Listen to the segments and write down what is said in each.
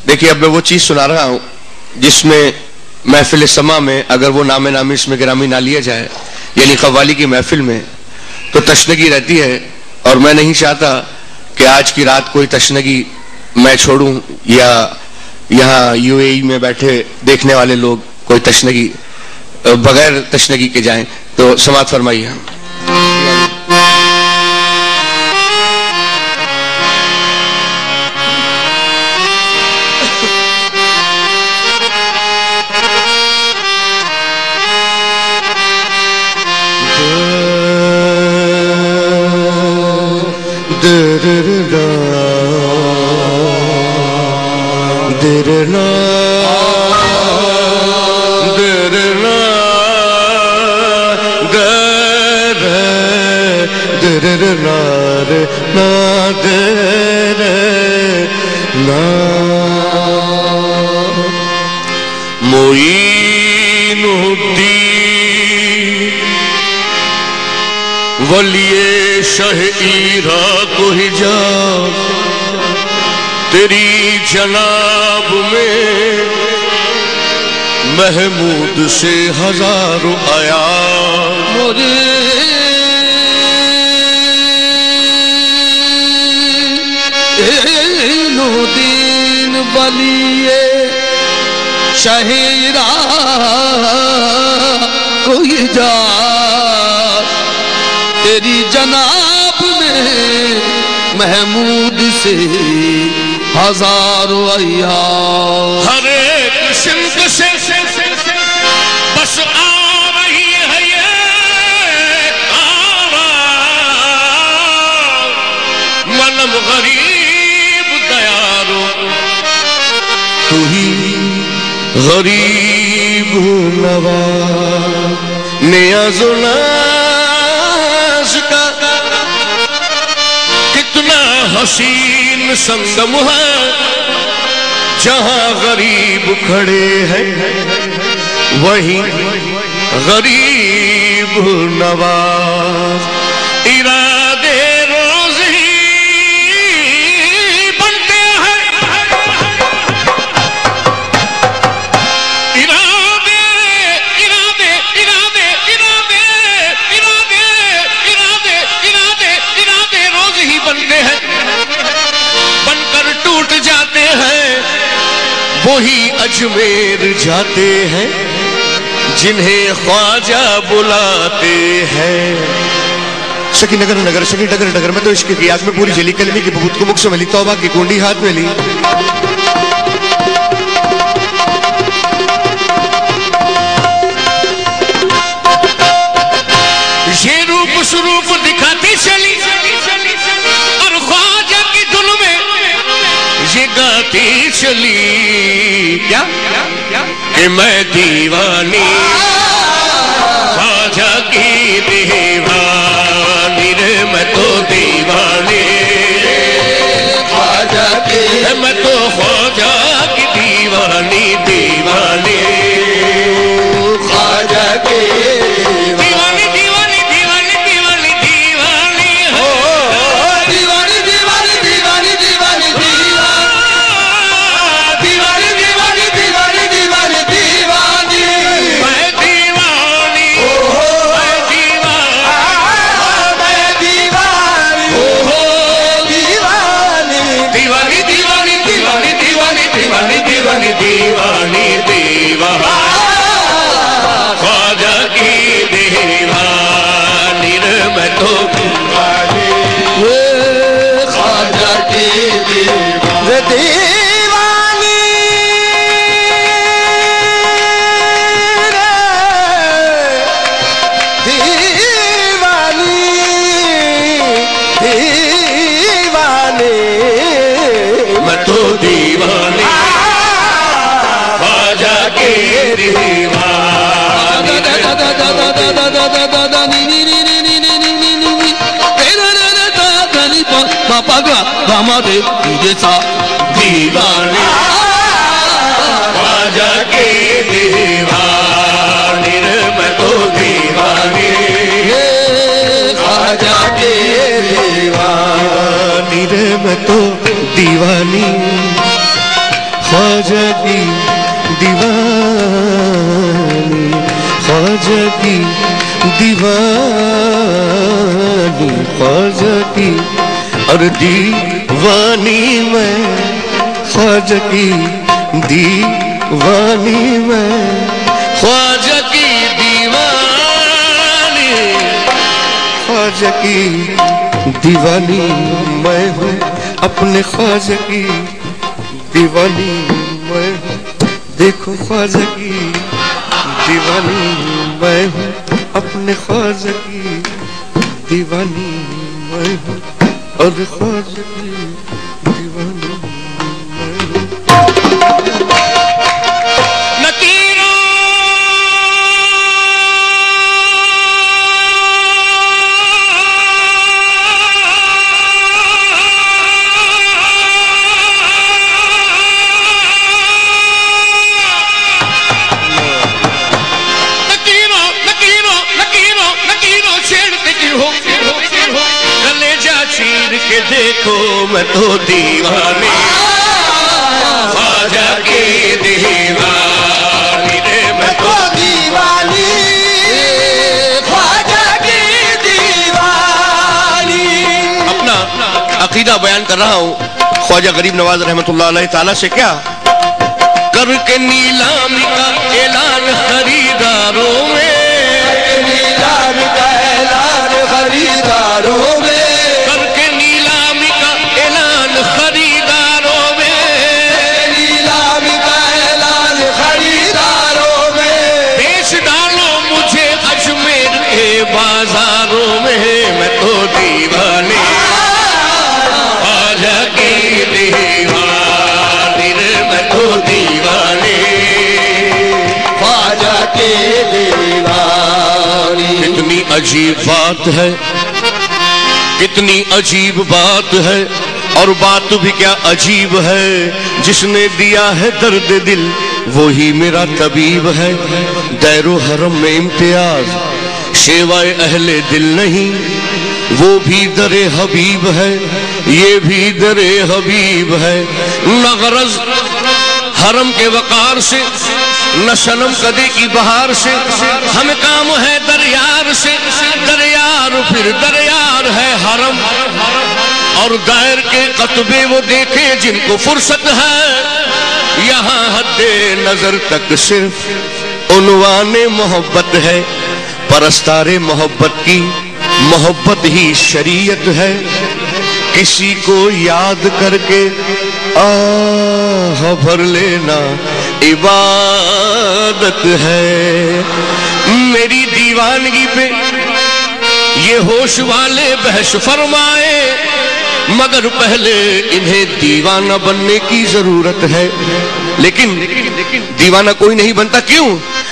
देखिए, अब मैं वो चीज सुना रहा हूं जिसमें महफिल समा में अगर वो नामे नामी इसमें गिरामी ना लिया जाए, यानी कव्वाली की महफिल में, तो तशनगी रहती है। और मैं नहीं चाहता कि आज की रात कोई तशनगी मैं छोड़ूं या यहाँ यूएई में बैठे देखने वाले लोग कोई तशनगी बगैर तशनगी के जाएं। तो समाअत फरमाइए। वलिए शह इराक हिजा तेरी जनाब में महमूद से हजारों आया। दीन वलिए शह इराक हिजा तेरी जनाब में महमूद से हजारों आया। हर एक सिंध से बस आ रही है ये मनम गरीब दयारो, तू ही गरीब नवाज नियाज़ुना हसीन संगम है जहां गरीब खड़े हैं वहीं गरीब नवाज। इरादे रोज ही बनते हैं, इरादे इरादे इरादे इरादे इरादे इरादे इरादे इरादे रोज ही बनते हैं, टूट जाते हैं। वही अजमेर जाते हैं जिन्हें ख्वाजा बुलाते हैं। सकी नगर नगर सकी डगर डगर में तो इश्क की आग में पूरी जली, कलमी की बबूत को मुख से मिली, तौबा की कुंडी हाथ में ली। ये रूप स्वरूप दिखाती चली और ख्वाजा की धुन में ये गाती चली क्या कि मैं दीवानी ख्वाजा की दीवानी रे, मैं तो दीवानी ख्वाजा की, मैं तो ख्वाजा की दीवानी दीवानी ख्वाजा की दीवानी दीवानी दीवानी दीवानी दीवानी हो दीवानी दीवानी दीवानी दीवानी दीवानी दीवानी ख्वाजा की दीवानी रे, मैं तो दीवानी ख्वाजा की दीवानी दीवानी मैं तो दीवानी ख्वाजा की दीवानी हमारे दीवानी ख्वाजा की दीवानी रे, मैं तो दीवानी ख्वाजा की दीवानी रे, मैं तो दीवानी ख्वाजा की दीवानी, ख्वाजा की दीवानी, ख्वाजा की और दीवानी मैं, ख्वाजा की दीवानी मैं, ख्वाजा की दीवानी, ख्वाजा की दीवानी मैं हूँ, अपने ख्वाजा की दीवानी मैं हूँ। देखो ख्वाजा की दीवानी मैं हूँ, अपने ख्वाजा की दीवानी मैं हूँ, और ख्वाजा की दीवानी मैं हूँ। के देखो मैं तो दीवानी, ख्वाजा की दीवानी रे, मैं तो दीवानी, ख्वाजा की दीवानी। अपना अकीदा बयान कर रहा हूँ ख्वाजा गरीब नवाज रहमतुल्लाह अलैह ताला से। क्या करके नीलामी का ऐलान खरीदारों में, नीलामी का ऐलान खरीदारों में, बाजारों में मैं तो दीवानी, ख्वाजा की दीवानी रे, मैं तो दीवानी, ख्वाजा की दीवानी। कितनी अजीब बात है, कितनी अजीब बात है, और बात भी क्या अजीब है, जिसने दिया है दर्द दिल वो ही मेरा तबीब है। दैरो हरम में इम्तियाज शेवाए अहले दिल नहीं, वो भी दरे हबीब है, ये भी दरे हबीब है। न गरज हरम के वकार से, न शनम कदे की बहार से, हमें काम है दरयार से, दरयार फिर दरयार है हरम। और गैर के कतबे वो देखे जिनको फुर्सत है, यहाँ हद्दे नजर तक सिर्फ उन्वाने मोहब्बत है। परस्तारे मोहब्बत की मोहब्बत ही शरीयत है, किसी को याद करके आह भर लेना इबादत है। मेरी दीवानगी पे ये होश वाले बहस फरमाए, मगर पहले इन्हें दीवाना बनने की जरूरत है। लेकिन दीवाना कोई नहीं बनता, क्यों?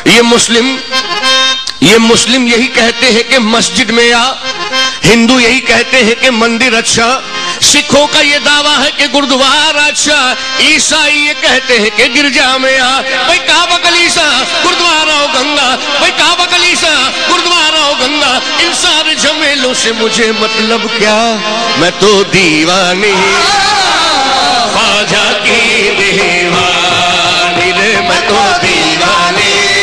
ये मुस्लिम यही कहते हैं कि मस्जिद में आ, हिंदू यही कहते हैं कि मंदिर अच्छा, सिखों का ये दावा है कि गुरुद्वारा अच्छा, ईसाई ये कहते हैं कि गिरजा में आ। भाई काबा कलीसा गुरुद्वारा हो गंगा, भाई काबा कलीसा गुरुद्वारा हो गंगा, इन सारे झमेलों से मुझे मतलब क्या, मैं तो दीवानी, ख्वाजा की दीवानी रे, मैं तो दीवानी,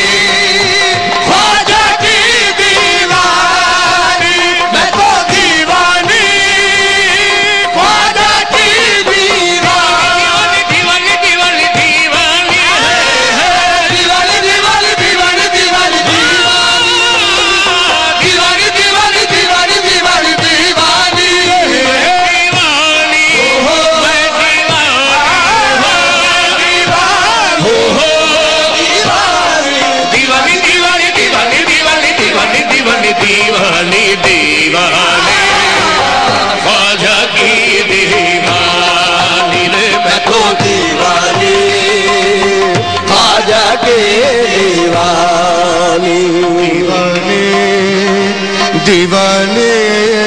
दीवानी दीवानी, ख्वाजा की दीवानी रे, मैं तो दीवानी, ख्वाजा की दीवानी, दीवाने दीवाने